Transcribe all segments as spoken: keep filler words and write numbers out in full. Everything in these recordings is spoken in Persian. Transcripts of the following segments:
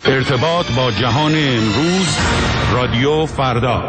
ارتباط با جهان امروز، رادیو فردا.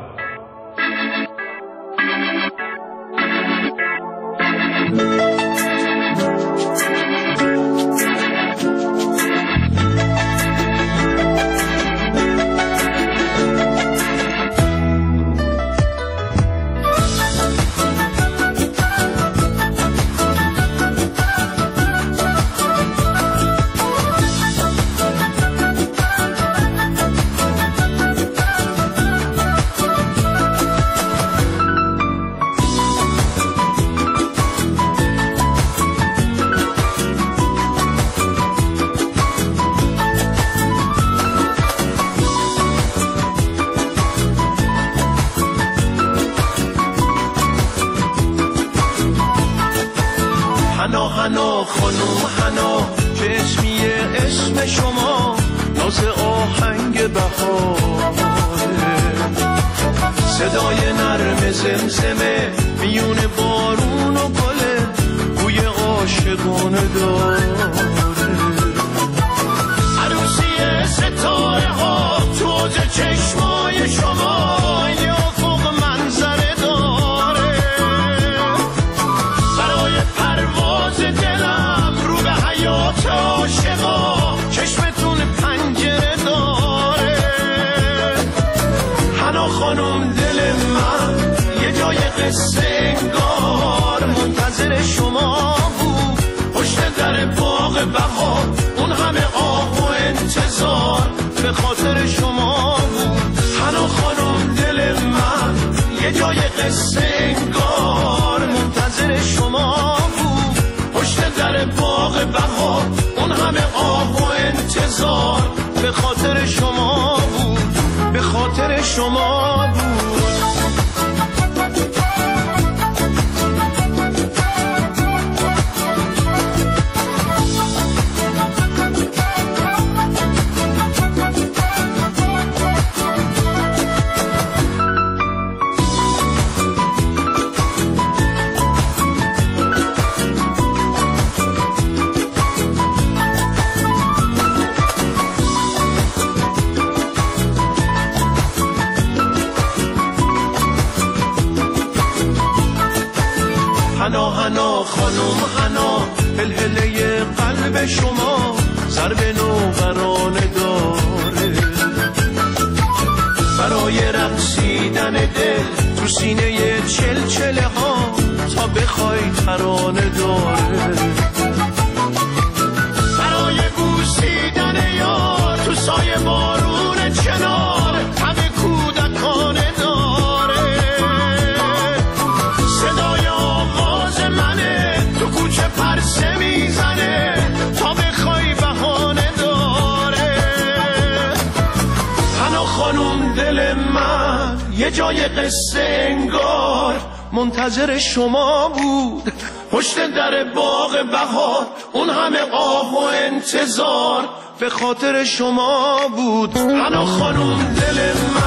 منتظر شما بود پشت در باغ بهار، اون همه آه و انتظار به خاطر شما بود. انا خانم دل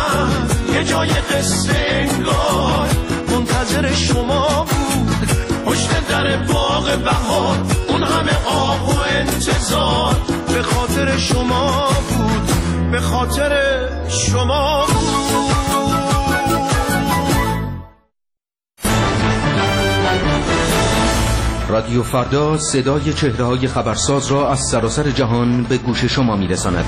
من یه جای قصه انگار منتظر شما بود پشت در باغ بهار، اون همه آه و انتظار به خاطر شما بود، به خاطر شما بود. رادیو فردا صدای چهره‌های خبرساز را از سراسر جهان به گوش شما می‌رساند.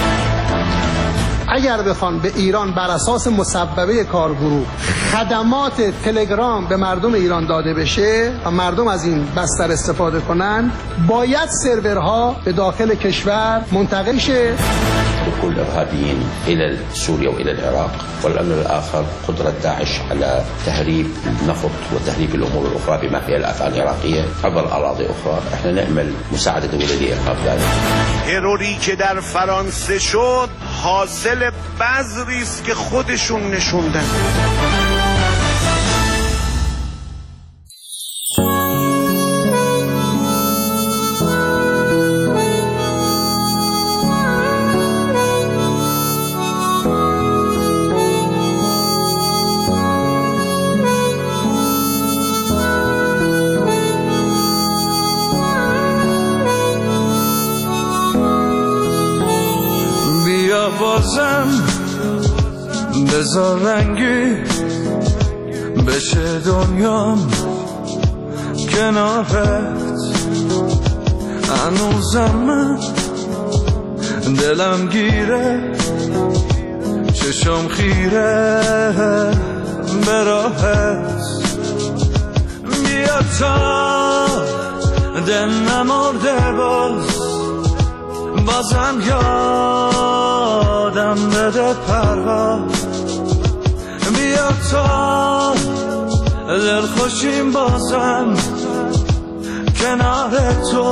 اگر بخوان به ایران بر اساس مصوبه کارگروه خدمات تلگرام به مردم ایران داده بشه و مردم از این بستر استفاده کنن، باید سرورها به داخل کشور منتقل شه. دخول الإرهابيين إلى سوريا وإلى العراق، والأمر الآخر قدرة داعش على تهريب النفط وتهريب الأمور الأخرى بما فيها الأفعال العراقية عبر أراضي أخرى. احنا نأمل مساعدة دولة لإرهاب ذلك. تروری که در فرانسه شد حاصل بذری است که خودشون نشوندن. بازم بذار رنگی بشه دنیام کنارت. هنوزم من دلم گیره چشم خیره به راهت. بیا تا دل نمرده باز بازم یادم بده پرواز. بیا تا دل خوشیم بازم کنار تو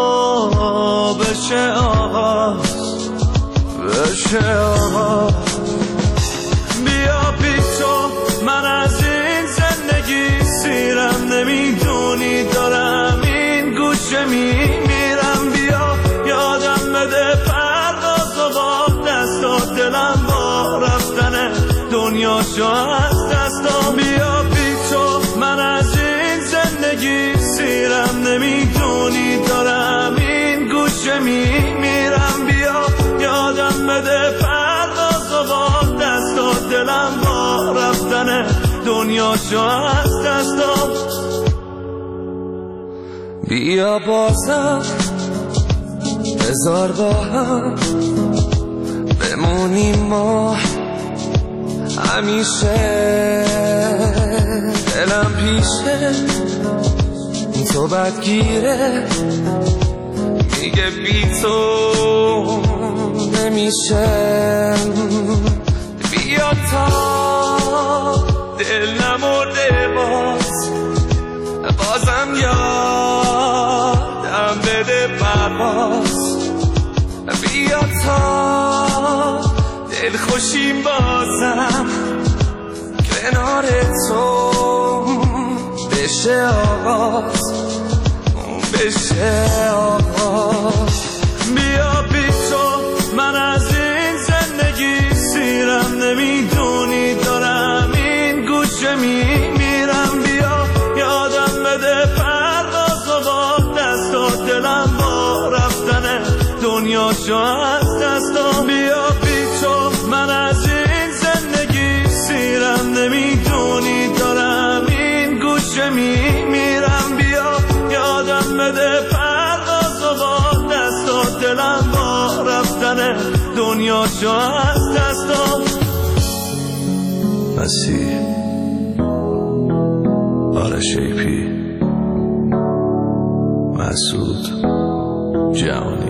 بشه آغاز بشه آغاز. بیا بی تو من از این زندگی سیرم نمیدونی دارم این گوشه میمیرم. بیا یادم بده پرواز و با دست و دلم با رفتن دنیاشو از دستم. بیا بی تو من از این زندگی سیرم نمیدونی دارم این گوشه میمیرم. بیا یادم بده پرواز و با دست و دلم با رفتن دنیاشو از دستم. بیا بازم بذار با هم بمونیم ما همیشه. دلم پیشه تو بدگیره میگه بی تو نمیشه. بیا تا دل نمرده باز بازم یادم بده پرواز. بیا تا دل خوشیم بازم کنار تو بشه آغاز بشه آغاز. بیا بی تو من از این زندگی سیرم نمیدونی دارم این گوشه میمیرم. بیا یادم بده پرواز و با دست و دلم با رفتن دنیاشو از دستم. بیا بی تو من از این زندگی سیرم نمیدونی دارم این گوشه میمیرم. بیا یادم بده پرواز و با دست و دلم با رفتن دنیاشو از دستم. مسیح آرش ایپی مسعود جهانی.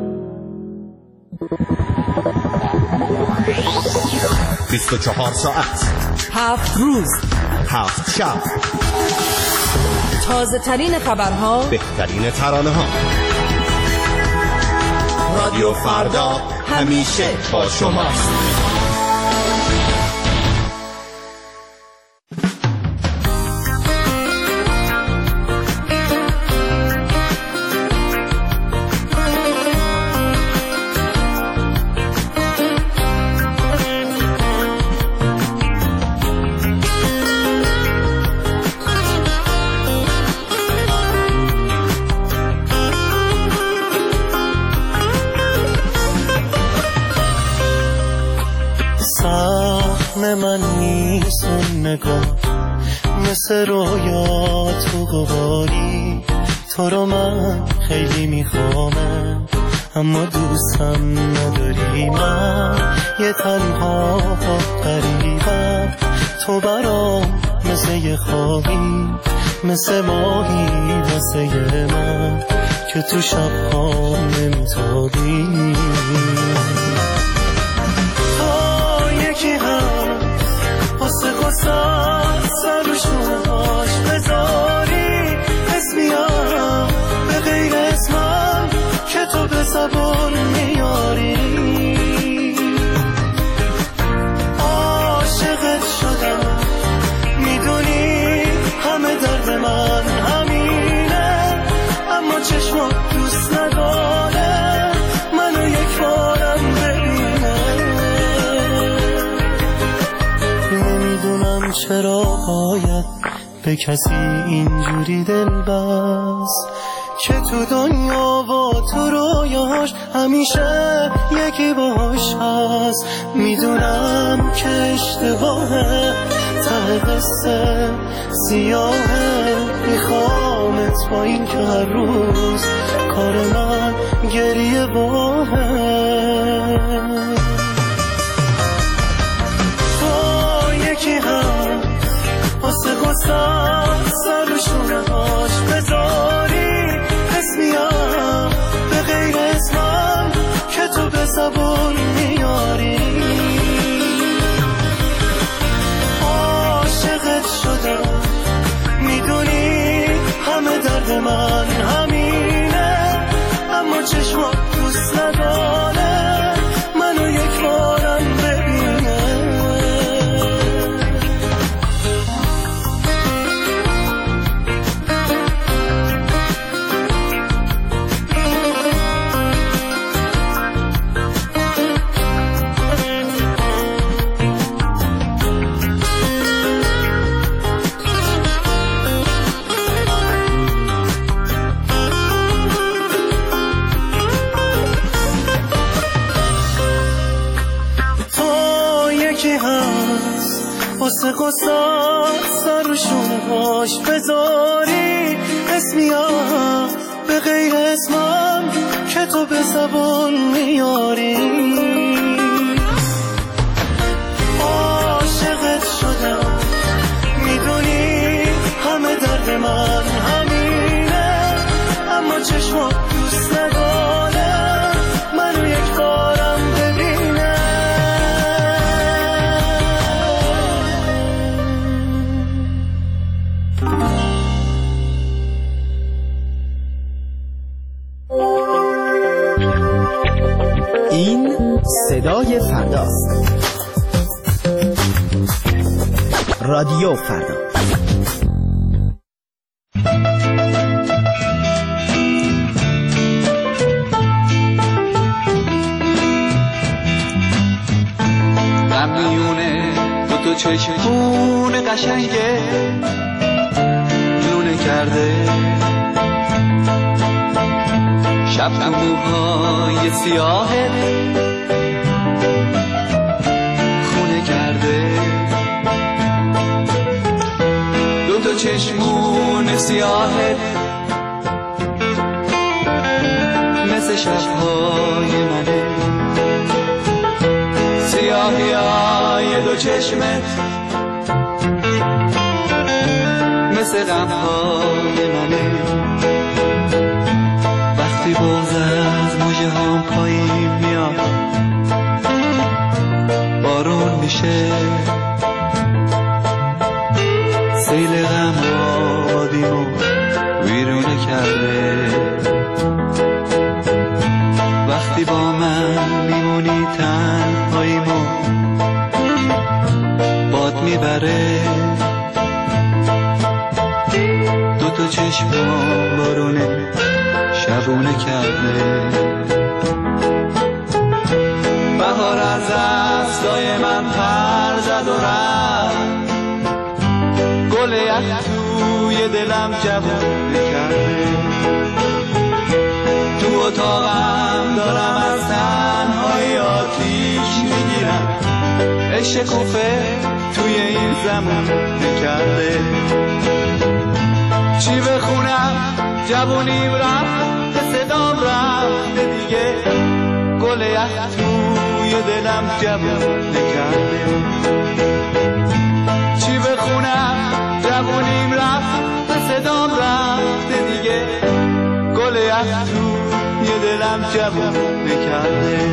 بیست و چهار ساعت هفت روز هفت شب تازه ترین خبرها بهترین ترانه ها. رادیو فردا همیشه با شماست. من نیست اون نگاه مثل رویا تو گواری. تو رو من خیلی میخوامم اما دوستم نداری. من یه تنها غریبم تو برام مثل یه خوابی مثل ماهی واسه من که تو شب‌ها نمیتابی. واسه قصد سر روشوناش بذاری اسمیارم به غیر اسمم که تو به زبان میاری. عاشقت شدم میدونی همه درد من همینه اما چشمات دوست نداره منو یک بارم ببینه. نمیدونم چرا باید به کسی اینجوری دل بست که تو دنیا و تو رویاش همیشه یکی باش هست. میدونم که اشتباهه ته قصه سیاهه، میخوامت با این که هر روز کار من گریه باهه. تو یکی هم واسه گستر سر و شونه هاش بذاری اسمیم به غیر اسمم که تو به زبون میاری. عاشقت شدم میدونی همه درد من همینه، اما چشمات دوست نداره منو یک بارم ببینه. واسه قصد سر و شونه هاش بذاری اسمیم به غیر اسمم که تو به زبان میاری. عاشقت شدم میدونی همه درد من همینه، اما چشمات دوست نداره منو یک بارم ببینه. این صدای فرداست. رادیو فردا. میونه دو تا چشمون قشنگه لونه کرده، شب موهای سیاهه خونه کرده. دو تا چشمون سیاهه مثل شبهای منه، سیاهی های دو چشمت مثل غمهای منه. وقتی بغض از موجه هم پایین میاد بارون میشه، سیل غم آبادیمو ویرونه کرده. وقتی با من میمونی تنهاییمو باد میبره، دو تا چشمم بارونه شبونه کرده. بهار از دستای من پر زد و رفت، گل یخ توی دلم جوونه کرده. تو اتاقم دارم از تنهایی آتیش میگیرم، عشق کوفه توی این زمان نکرده. چی بخونم جوونیم رفت صدام رفت دیگه، گل یخ توی دلم جوون نکرده. چی بخونم جوونیم رفت صدام رفت دیگه، گل یخ توی دلم جوون نکرده.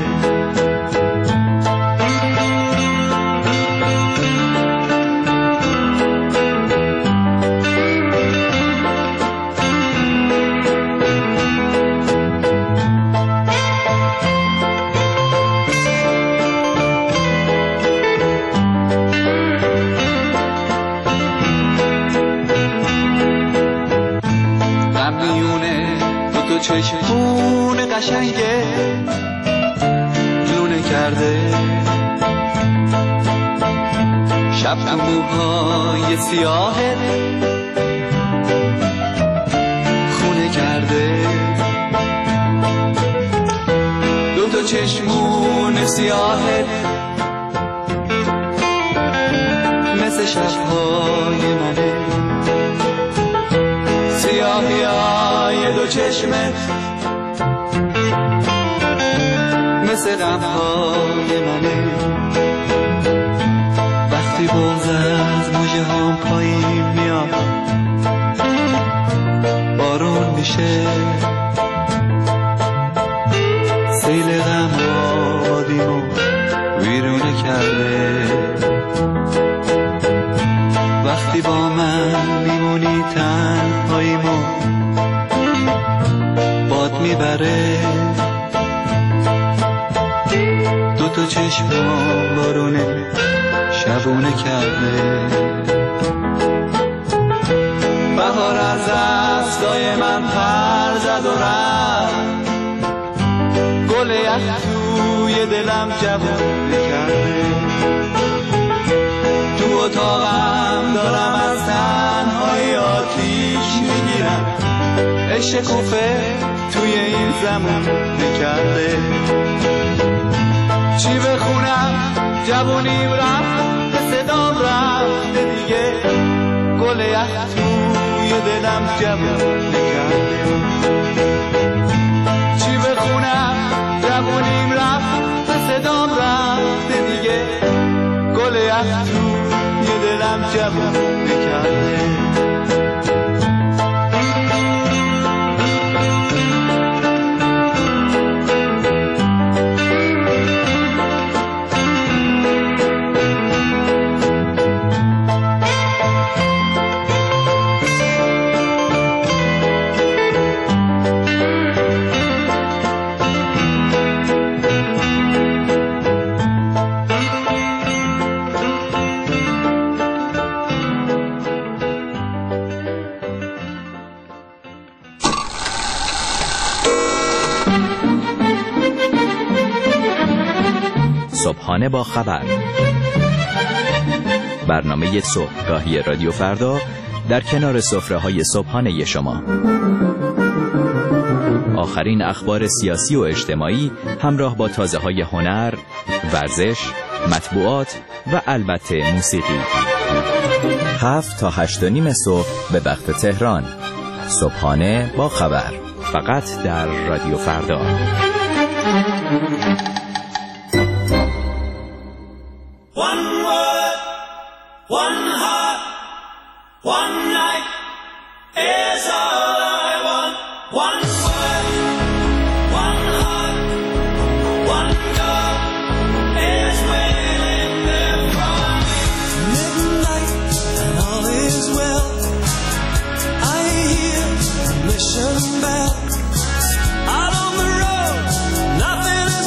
چشمون قشنگه لونه کرده، شب موهای سیاهت خونه کرده. تا چشمون سیاهت مثل شبهای منه، سیاهی های دو چشمت مثل غمهای منه. وقتی بغض از موجه هم پایین میاد بارون میشه، سیل غم آبادیمو ویرونه کرده. وقتی با من میمونی تنهاییمو باد میبره، دو تا چشمم بارونه شبونه کرده. بهار از دستای من پر زد و رفت، گل یخ توی دلم جوونه کرده. تو اتاقم دارم از تنهایی آتیش میگیرم، عشق کوفه توی این زمان نکرده. چی بخونم جوونیم رفت، به صدام رفته دیگه، گل یخ توی دلم جوون نکرده. چی بخونم جوونیم رفت، به صدام رفته دیگه، گل یخ توی دلم جوون نکرده. صبحانه با خبر، برنامه صبحگاهی رادیو فردا در کنار سفره‌های صبحانه شما. آخرین اخبار سیاسی و اجتماعی همراه با تازه‌های هنر، ورزش، مطبوعات و البته موسیقی. هفت تا هشت و نیم صبح به وقت تهران. صبحانه با خبر، فقط در رادیو فردا. One word, one heart, one night is all I want. One word, one heart, one door is waiting there for me. Midnight and all is well. I hear the mission bell. Out on the road, nothing else.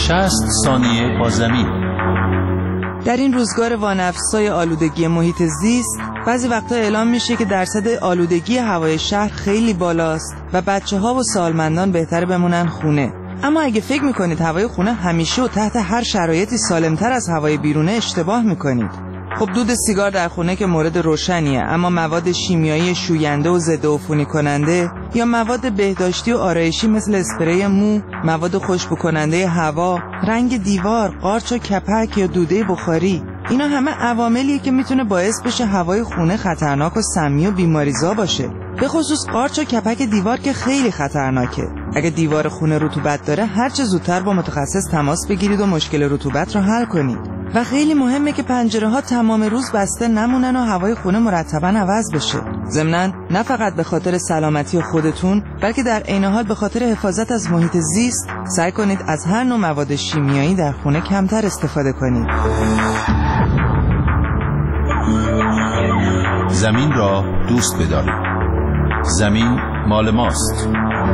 شصت ثانیه با زمین. در این روزگار وانفسای آلودگی محیط زیست بعضی وقتا اعلام میشه که درصد آلودگی هوای شهر خیلی بالاست و بچه ها و سالمندان بهتر بمونن خونه. اما اگه فکر میکنید هوای خونه همیشه و تحت هر شرایطی سالمتر از هوای بیرونه اشتباه میکنید. خب دود سیگار در خونه که مورد روشنیه، اما مواد شیمیایی شوینده و ضد عفونی کننده یا مواد بهداشتی و آرایشی مثل اسپری مو، مواد خوشبو کننده هوا، رنگ دیوار، قارچ و کپک یا دوده بخاری، اینا همه عواملیه که میتونه باعث بشه هوای خونه خطرناک و سمی و بیماریزا باشه. به خصوص قارچ و کپک دیوار که خیلی خطرناکه. اگه دیوار خونه رطوبت داره هر چه زودتر با متخصص تماس بگیرید و مشکل رطوبت رو حل کنید. و خیلی مهمه که پنجره ها تمام روز بسته نمونن و هوای خونه مرتباً عوض بشه. ضمناً نه فقط به خاطر سلامتی خودتون بلکه در عین حال به خاطر حفاظت از محیط زیست سعی کنید از هر نوع مواد شیمیایی در خونه کمتر استفاده کنید. زمین را دوست بدارید. زمین مال ماست.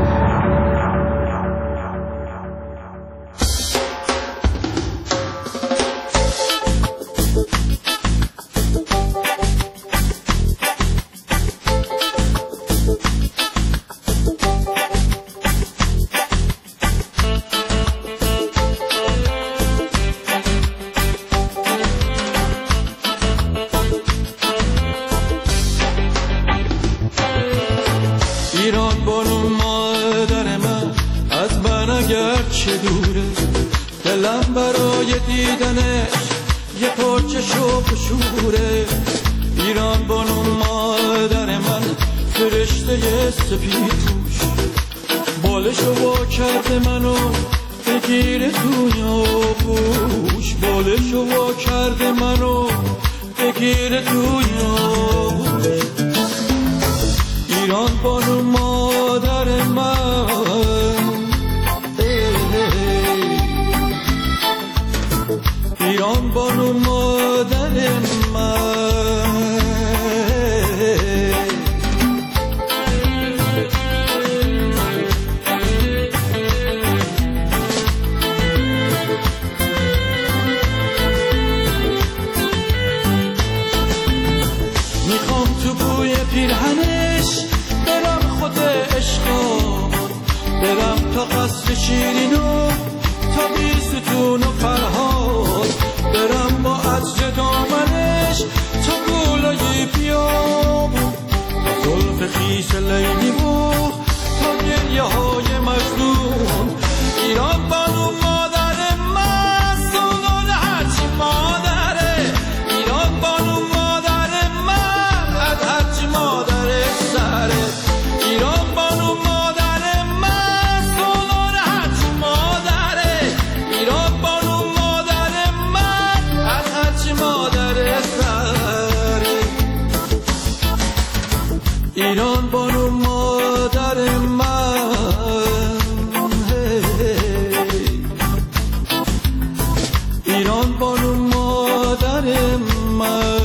ایران بانو مادر من از من اگر چه دوره، دلم برای دیدنش یه پرچه شوق شوره. ایران بانو مادر من فرشته سپید پوش، بالشو وا کرده منو بگیره توی آغوش، بالشو وا کرده منو بگیره توی آغوش. ایران بانو مادر من، ایران بانو مادر من. میخوام تو بوی پیرهنش برم خود عشقا، برم تا قصر شیرینو تا بیستون و فرهاد، برم با عطر دامنش تا گولای بیابون، زلف خیس لیلی و تا گریه های مجنون. ایران بانو مادر من سنون هرچی مادره، ایران بانو مادر من از هرچی مادر سره. ایران بانو مادر من سنون هرچی مادره، ایران بانو مادر من از هرچی مادر سره. ایران بانو مادر من، ایران بانو مادر من.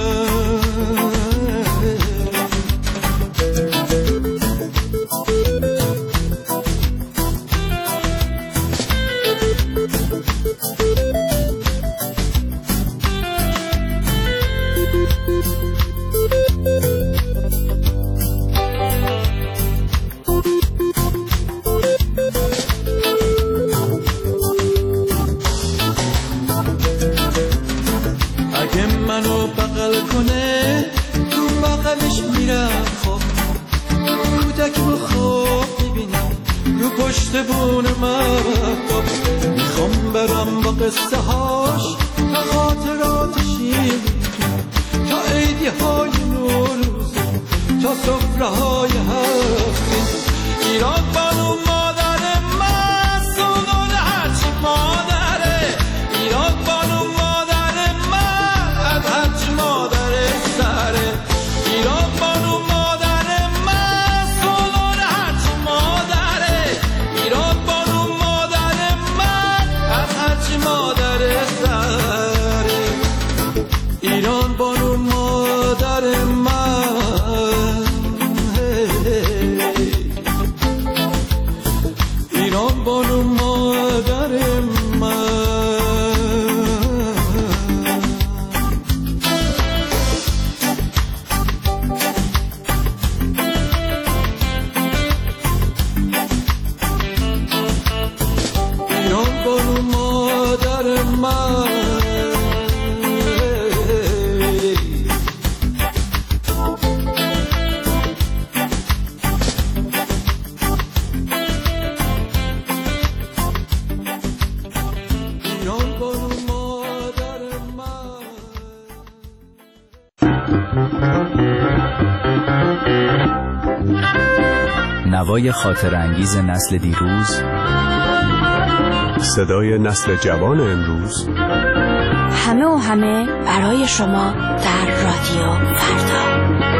اگه منو بغل کنه تو بغلش میرم، خب کودک رو خواب میبینم رو پشت بون مردم. میخوام برم با قصه هاش تا خاطرات شیرین، تا عیدی های نوروز، تا سفره های هفتین. ایران بانو مادر من سنون هرچی مادره، ایران بانو مادر من از هرچی مادر سره. ایران بانو مادر من سنون هرچی مادره، ایران بانو مادر من از هرچی مادر سره. ایران بانو مادر من، ایران بانو مادر من. نوای خاطر انگیز نسل دیروز، صدای نسل جوان امروز، همه و همه برای شما در رادیو فردا.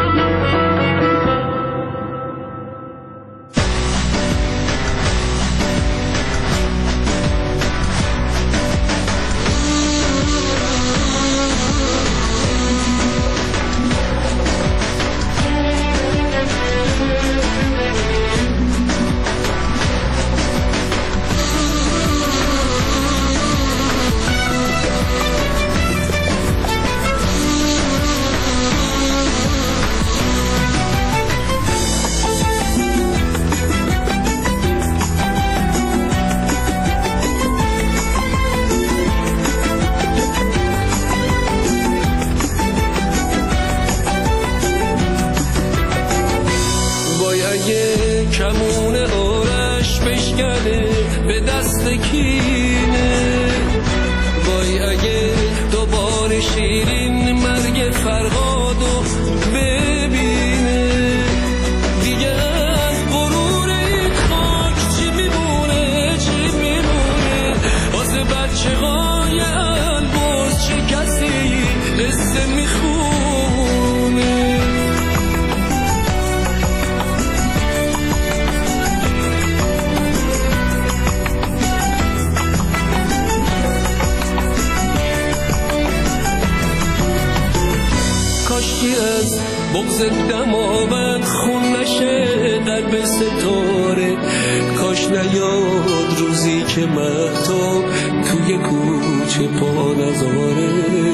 بغض دماوند خون نشه قلب ستاره، کاش نیاد روزی که مهتاب توی کوچه پا نذاره،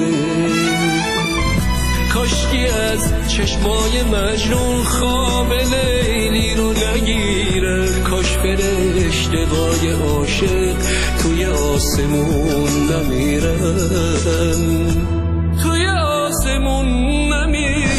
کاشکی از چشمای مجنون خواب لیلی رو نگیره، کاش فرشته‌های عاشق توی آسمون نمیرن، توی آسمون نمیرن.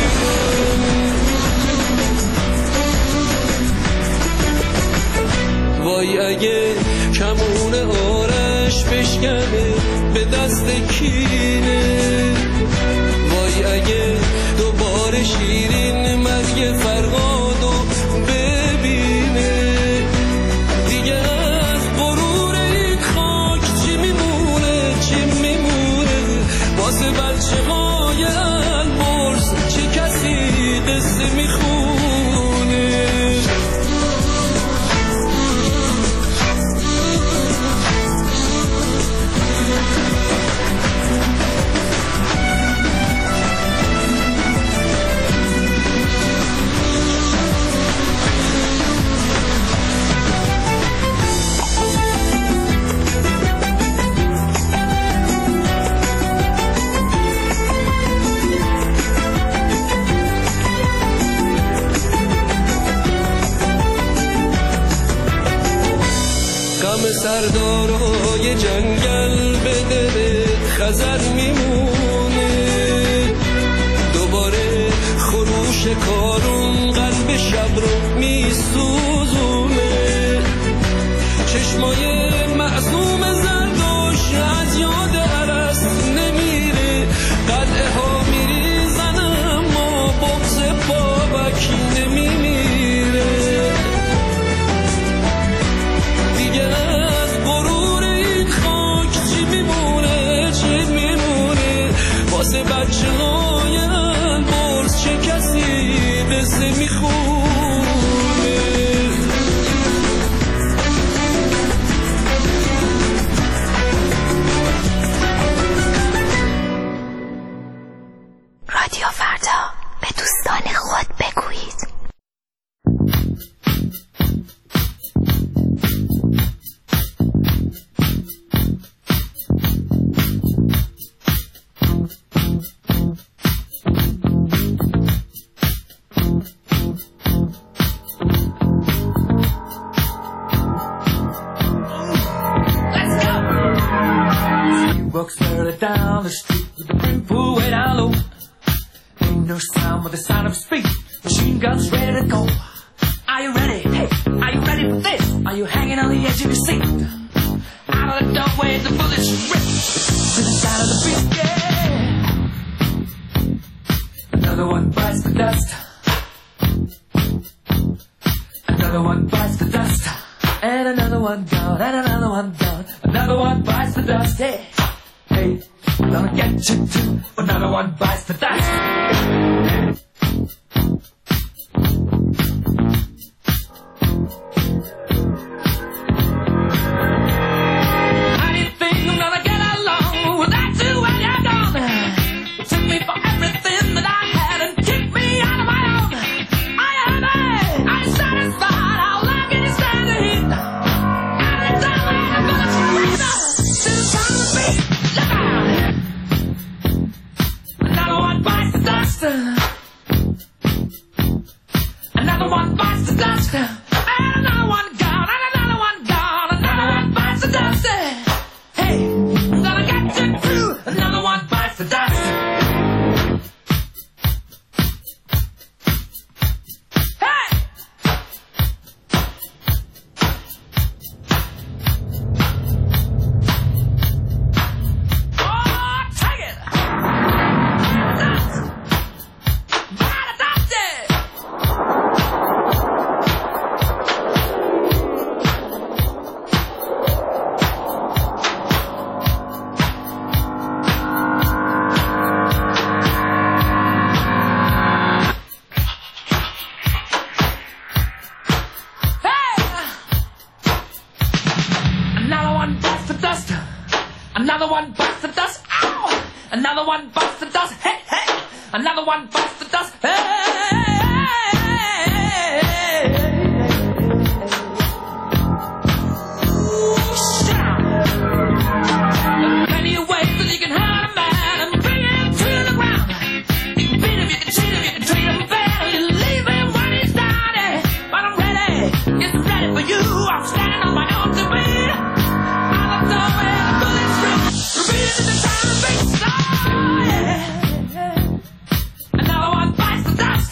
وای اگه کمون آرش بشکنه به دست کینه، وای اگه دوباره شیرین مرگ فرهادو ببینه، دیگه از غرور این خاک چی میمونه چی میمونه، واسه بچه های البرز چه کسی قصه میخونه. سردارای جنگل به دل خزر میمونه، دوباره خروش کارون قلب شب رو میسوزونه، چشمای معصوم زرداش از یاد عرس نمیره، قلعه ها میریزن اما بغض بابک نمیمیره، دیگه واسه بچه های البرز چه کسی قصه میخونه. رادیو فردا، به دوستان خود بگویید. Down the street with the brim pool way down low. Ain't no sound but the sound of speed. Machine guns ready to go. Are you ready? Hey, are you ready for this? Are you hanging on the edge of your seat? Out of the doorway, the bullets rip to the sound of the beat. Yeah. Another one bites the dust. Another one bites the dust. And another one gone, and another one gone. Another one bites the dust. Hey, hey, I'm gonna get you too. Another one bites the dust. How do you think I'm gonna get along without you when you're gone? You took me for everything that I had and kicked me out of my own. Are you happy? Are you satisfied? How long can you stand the heat? Every time I am gonna scream out to the sound of the beat. Look out! Another one bites the dust. Another one bites the dust. And another one gone. And another one gone. Another one bites the dust. Hey, I'm gonna get you through. Another one bites the dust. Hey! Oh, take it! Dust! Bite the dust! Another one bites the dust. Another one bites the dust. Ow! Another one bites the dust. Hey, hey! Another one bites the dust. Hey! Shout! There are plenty of ways that you can hurt a man and bring him to the ground. You can beat him, you can cheat him, you can treat him fair. You leave him when he's down. But I'm ready, get ready for you. I'm standing on my own to be. I don't know where the bullets through. Repeat it in the time of beats. Oh, yeah. Another one bites the dust.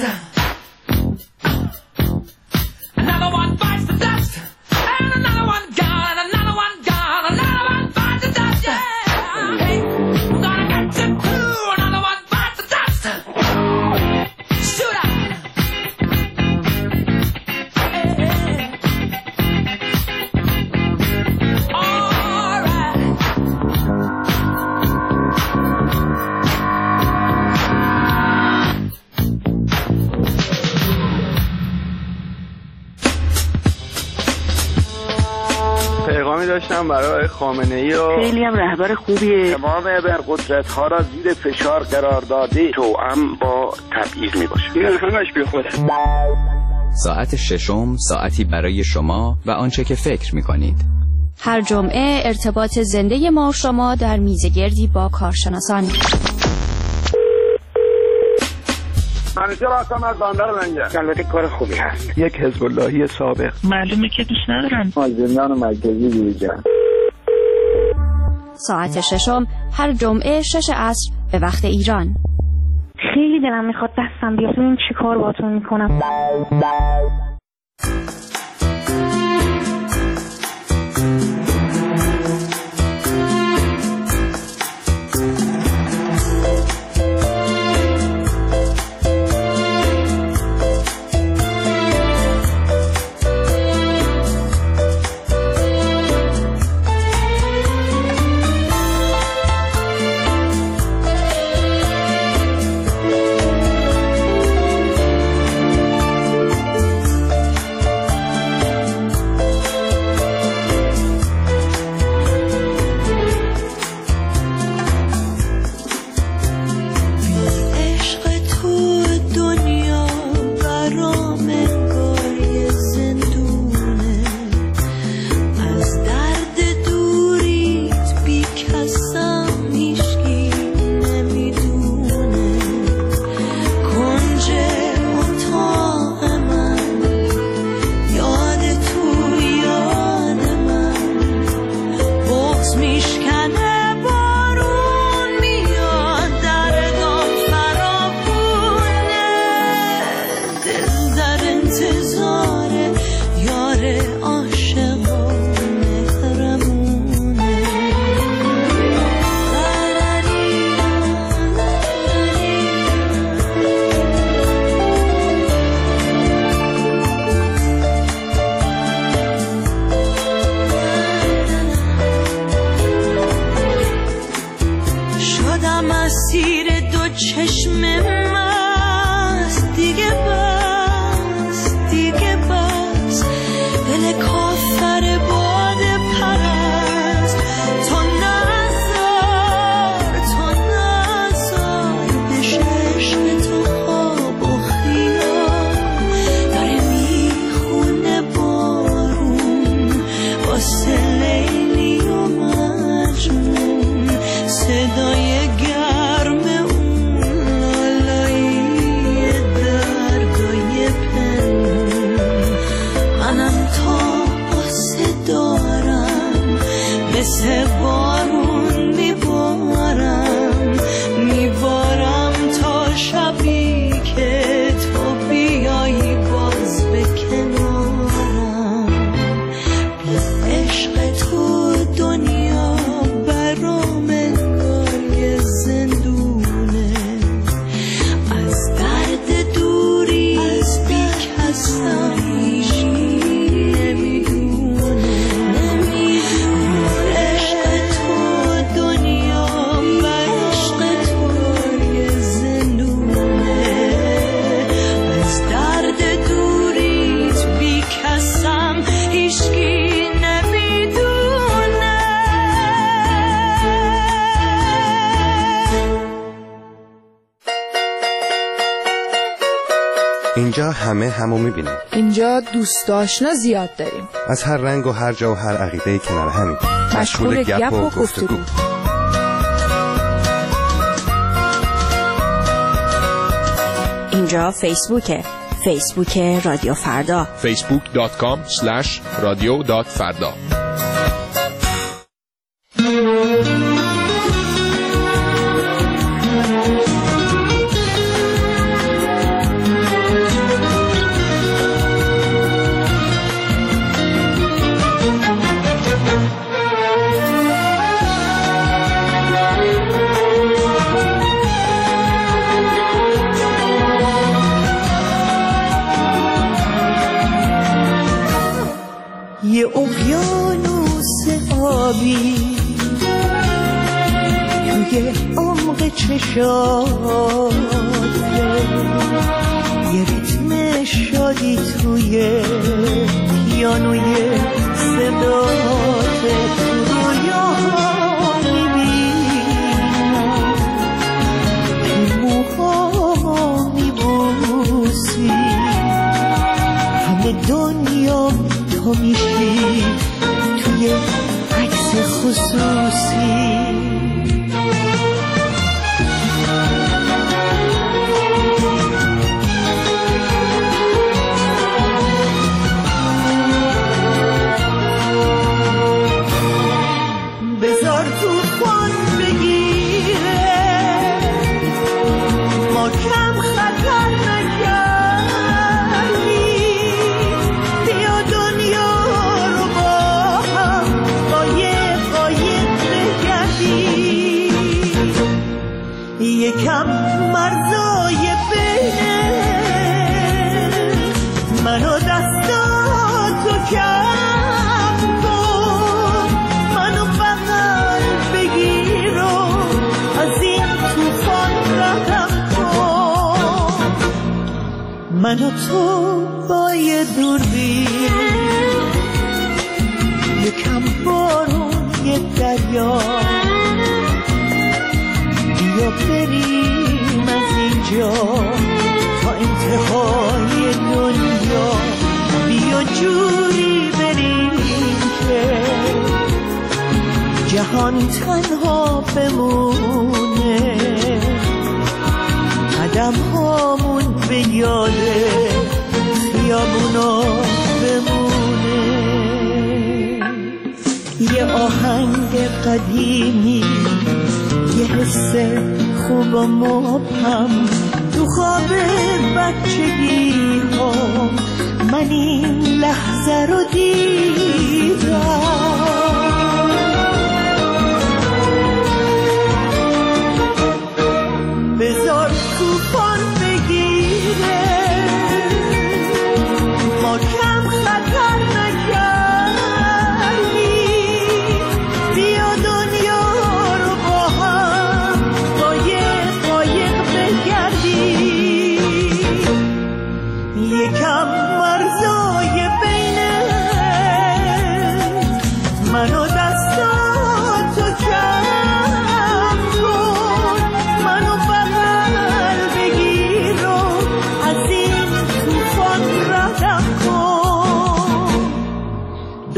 Another one bites the dust. And another one gone. Another one gone. Another one bites the dust. Yeah. Hey, I'm gonna get you through. Another one bites the dust. Shoot out. All right. پیغامی داشتم برای خامنه ای و خیلی هم رهبر خوبیه. تمام برقدرت ها را زیر فشار قرار داده توأم با تبعیض می باشه. این همش بی خوده. ساعت ششم ساعتی برای شما و آنچه که فکر می کنید. هر جمعه ارتباط زنده ما و شما در میزگردی با کارشناسان. منیجر هستم از بندر لنگر. البته کار خوبی هست. یک حزب اللهی سابق. معلومه که دوست ندارم. مازندران مرکزی بیرجان. ساعت ششم هر جمعه شش عصر به وقت ایران. خیلی دلم میخواد دستم بیاد. این چی کار باتون میکنم؟ چشم مست دیگه بس دیگه بس دل کافر باد پرست تو نزار تو نزار بشه عشق تو خواب و خیال داره میخونه بارون واسه لیلی و مجنون صدای گرم اون لالایی درگای پنون منم تا قصه دارم مثل بارون میبارم میبارم تا شبی که تو بیایی باز به کنارم بی عشق تو دنیا برام انگار یه زندونه از درد دوری از بی کسم نمیدونه عشق تو دنیا بر عشق تو یه زندونه از درد دوریت بی کسم هیچکی نمیدونه. اینجا همه همو میبینیم. اینجا دوست آشنا زیاد داریم. از هر رنگ و هر جا و هر عقیده کنار همین. مشغول گپ و گفتگو. اینجا فیسبوکه. فیسبوک رادیو فردا. فیسبوک دات کام اسلش رادیو دات فردا. یه اقیانوس آبی توی عمق چشاته یه ریتم شادی توی پیانوی صداته تو رویا میبینم تو موها میبوسی همه دنیا تو میشی توی عکس خصوصی بذار توفان بگیره ما کم خطر نکردیم بیا دنیا رو با هم قایق قایق بگردیم یکم مرزای بینه منو دستاتو کم کن منو بغل بگیر و از این توفان رهم کن منو تو با یه دوربین یکم بارون یه دریا بیا بریم از اینجا تا انتهای دنیا بیا جوری بریم که جهان تنها بمونه قدم هامون به یاده خیابونا بمونه یه آهنگ قدیمی یه حس خوب و مبهم تو خواب بچگی ها من این لحظه رو دیدم بذار توفان بگیره ما کم خطر نکردیم بیا دنیا رو با هم قایق قایق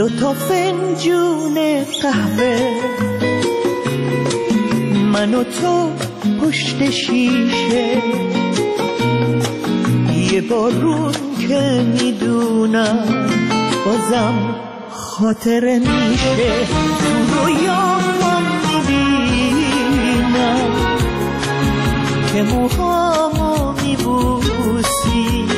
دو تا فنجون قهوه، من و تو پشت شیشه، یه بارون که میدونم بازم خاطره میشه، تو رویام میبینم که موهامو میبوسی،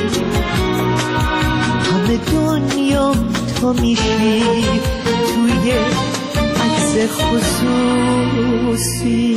همه دنیام تو میشی توی عکس خصوصی.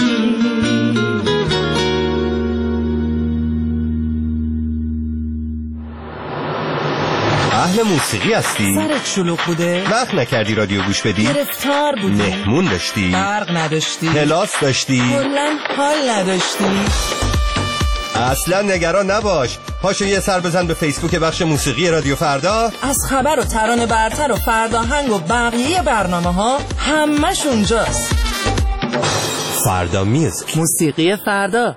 اهل موسیقی هستی؟ سرت شلوغ بوده؟ وقت نکردی رادیو گوش بدی؟ گرفتار بودی؟ مهمون داشتی؟ برق نداشتی؟ کلاس داشتی؟ کلاً حال نداشتی؟ اصلا نگران نباش، پاشو یه سر بزن به فیسبوک بخش موسیقی رادیو فردا. از خبر و ترانه برتر و فرداهنگ و بقیه برنامه ها همش اونجاست. فردا میوزیک، موسیقی فردا.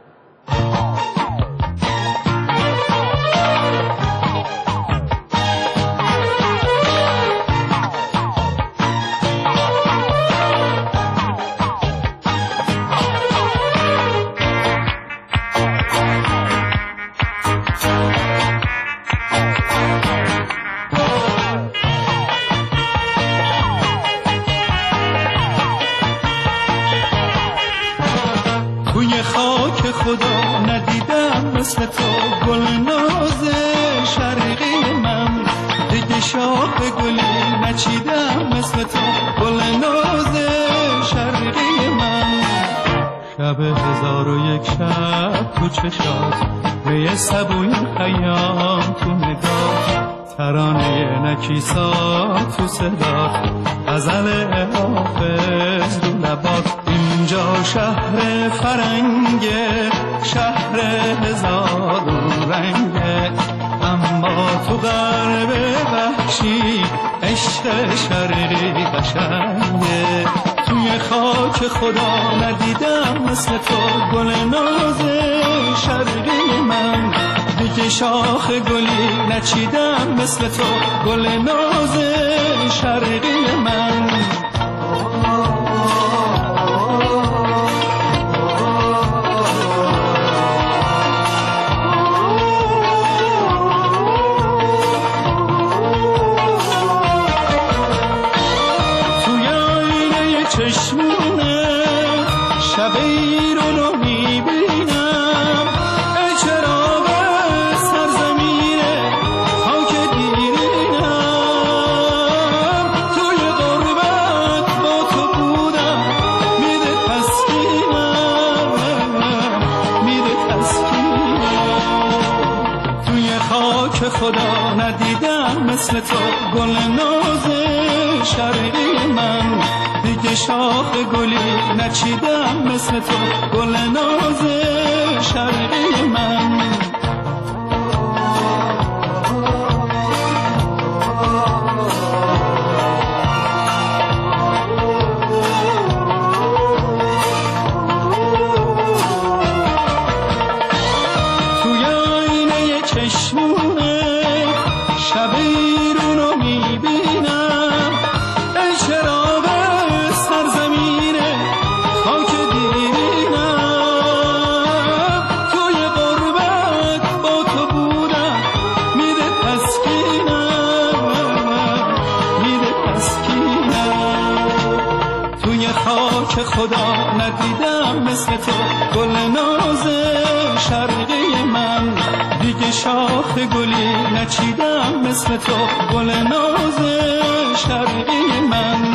خدا ندیدم مثل تو گل ناز شرقی من، دیگه شاخ گلی نچیدم مثل تو گل ناز شرقی من. شب هزار و یک شب تو چشات می سبوی خیام تو نگاه، ترانه نکیسا تو صدات، غزل حافظ رو لبات. اینجا شهر فرنگه، شهر هزار رنگه، اما تو غرب وحشی عشق شرقی قشنگه. توی خاک خدا ندیدم مثل تو گل ناز شرقی من، دیگه شاخ گلی نچیدم مثل تو گل ناز شرقی من. چشمونه شب ایران رو میبینم، ای چراغ سرزمینه خاک دیرینم، توی غربت با تو بودم میده تسکینم، میده تسکینم. توی خاک خدا ندیدم مثل تو گل ناز شرقی من، دیگه شاخ گلی نچیدم مثل تو گل ناز شرقی من. توی آینه چشمونه شب ایرون رو میبینم، ای چراغ سرزمینه خاک دیرینم، توی غربت با تو بودم میده تسکینم، میده تسکینم. توی خاک خدا ندیدم مثل تو گل ناز شرقی من، دیگه شاخ گلی نچیدم مثل تو گل ناز شرقی من.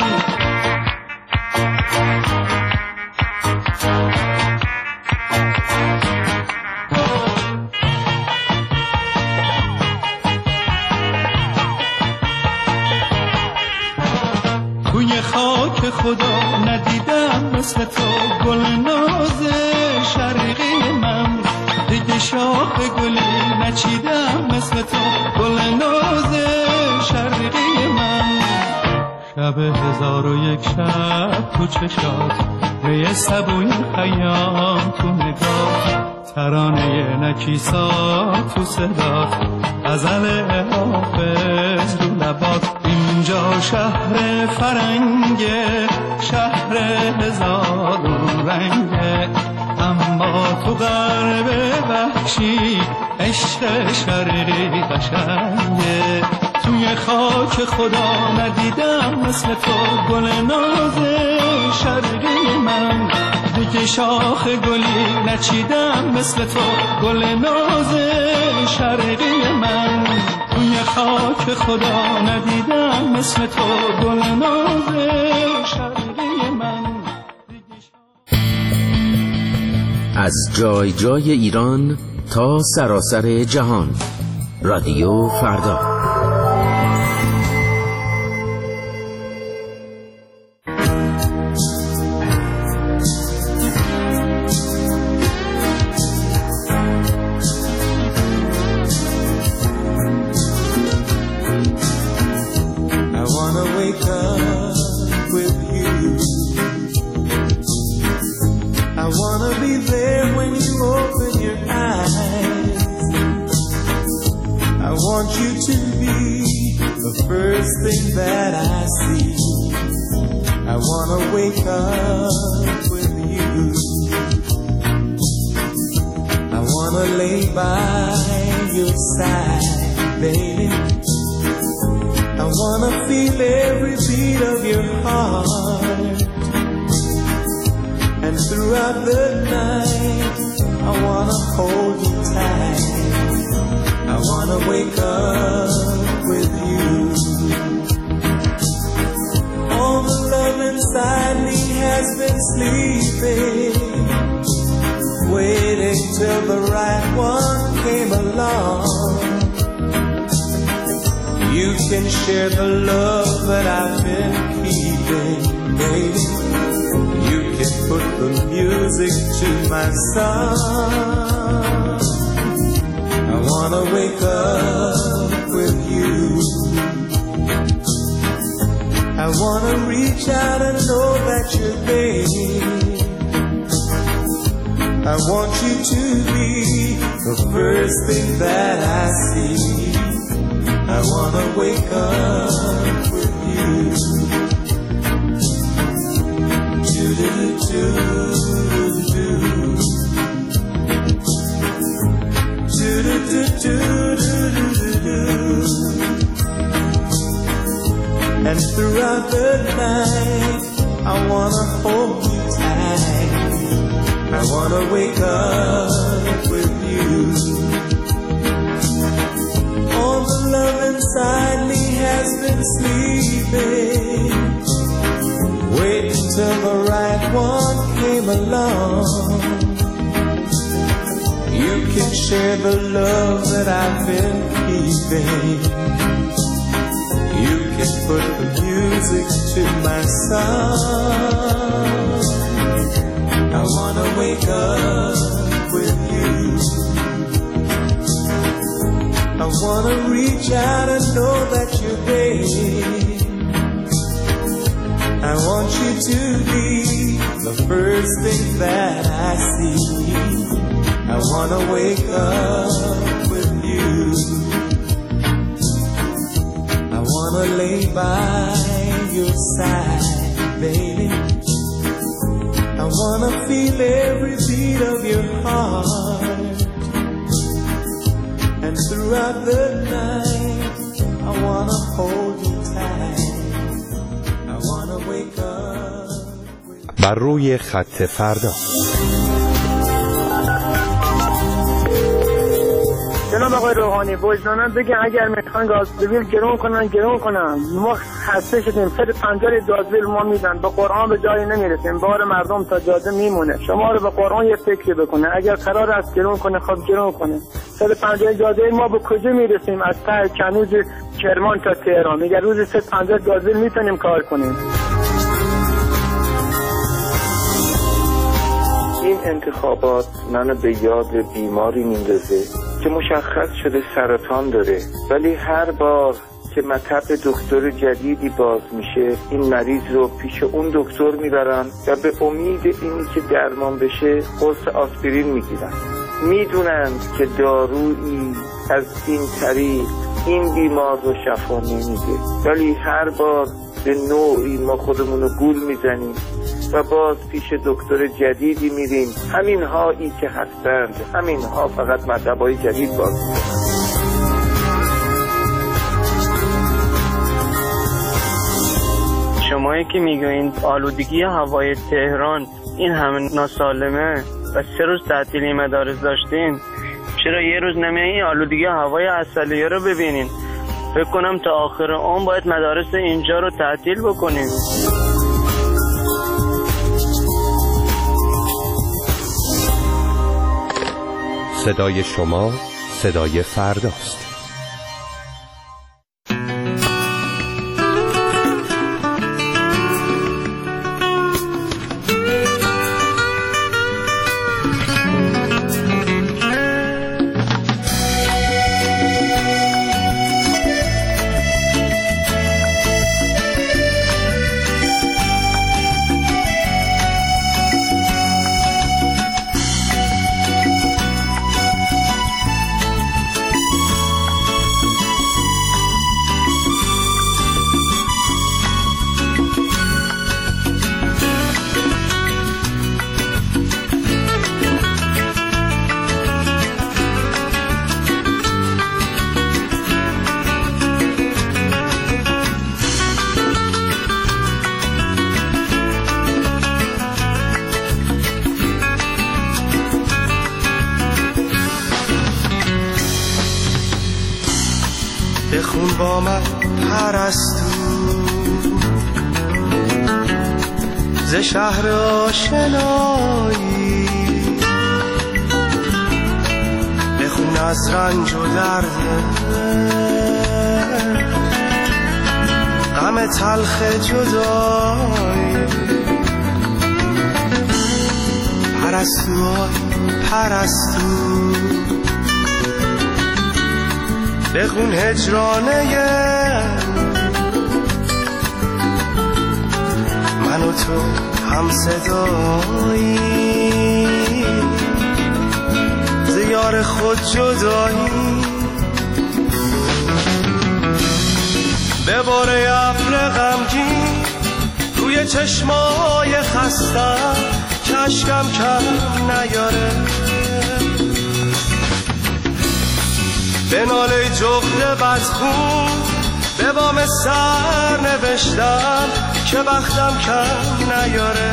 توی خاک خدا ندیدم مثل تو گل ناز شرقی من، دیگه شاخ گلی نچیدم مثل تو گل ناز شرقی من. شب هزار و یک شب تو چشات می سبوی خیام تو نگاه، ترانه نکیسا تو صدات، غزل حافظ رو لبات. اینجا شهر فرنگه، شهر هزار رنگه، اما تو غرب وحشی عشق شرقی قشنگه. توی خاک خدا ندیدم مثل تو گل ناز شرقی من، دیگه شاخ گلی نچیدم مثل تو گل ناز شرقی من. توی خاک خدا ندیدم مثل تو گل ناز شرقی من. از جای جای ایران تا سراسر جهان، رادیو فردا. And throughout the night I wanna hold you tight. I wanna wake up with you. All the love inside me has been sleeping, waiting till the right one came along. You can share the love that I've been keeping. You can put the music to my song. I wanna wake up with you. I wanna reach out and know that you're there. I want you to be the first thing that I see. I wanna wake up with you. I wanna lay by your side, baby. I wanna feel every beat of your heart. And throughout the night I wanna hold you tight. I wanna wake up. بر روی خط فردا. جناب آقای روحانی وجدانم بگن اگر میخوان گازوئیل گرون کنن گرون کنن. ما خسته شدیم. صد و پنجاه گازوئیل ما میدن، به قرآن به جایی نمیرسیم، بار مردم تا جاده میمونه. شما رو به قرآن یه فکری بکنه، اگر قرار است گرون کنه خب گرون کنه. صد و پنجاه گازوئیل ما به کجا میرسیم؟ از ته کنوز کرمان تا تهران میگه روزی صد و پنجاه گازوئیل میتونیم کار کنیم. این انتخابات منو به یاد بیماری میندازه که مشخص شده سرطان داره، ولی هر بار که مطب دکتر جدیدی باز میشه این مریض رو پیش اون دکتر میبرن و به امید اینی که درمان بشه قرص آسپرین میگیرن. میدونند که دارویی از این طریق این بیمار رو شفا نمیده، ولی هر بار به نوعی ما خودمون رو گول میزنیم و باز پیش دکتر جدیدی میریم. همین هایی که هستند، همین ها فقط مطبای جدید باز میزنند. شمایی که میگوین آلودگی هوای تهران این همه ناسالمه و سه روز تعطیلی مدارس داشتین، چرا یه روز نمیایین آلودگی هوای عسلیه رو ببینین؟ فکر کنم تا آخر عمر باید مدارس اینجا رو تعطیل بکنیم. صدای شما صدای فرداست. بخون با من پرستو ز شهر آشنایی، بخون از رنج و درد غم تلخ جدایی. پرستو پرستو بخون هجرانه من و تو هم صدایی، ز یار خود جدایی. بباره ابر غمگین روی چشمای خستم که اشکم کم نیاره، به ناله جغد بدخون به بام سر نوشتم که بختم کم نیاره.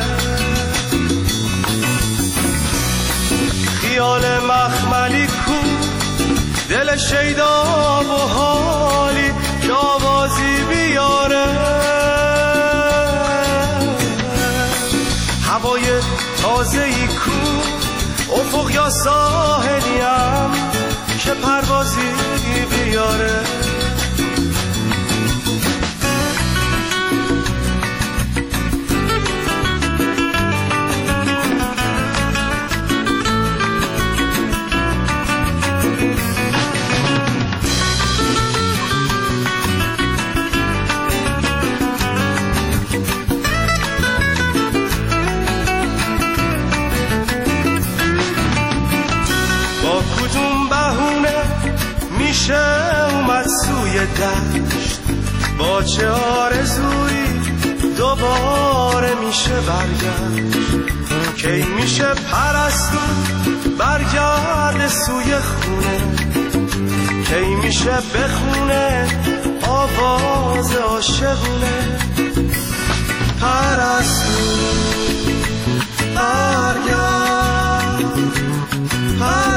خیال مخملی کو دل شیدا و حالی که آوازی بیاره. هوای تازه‌ای کو افق یا ساحلیم که پروازی بیاره. میشه اومد سوی دشت، با چه آرزویی دوباره میشه برگشت. کی میشه پرستو برگرد سوی خونه، کی میشه بخونه آواز عاشقونه. پرستو برگرد، پرستو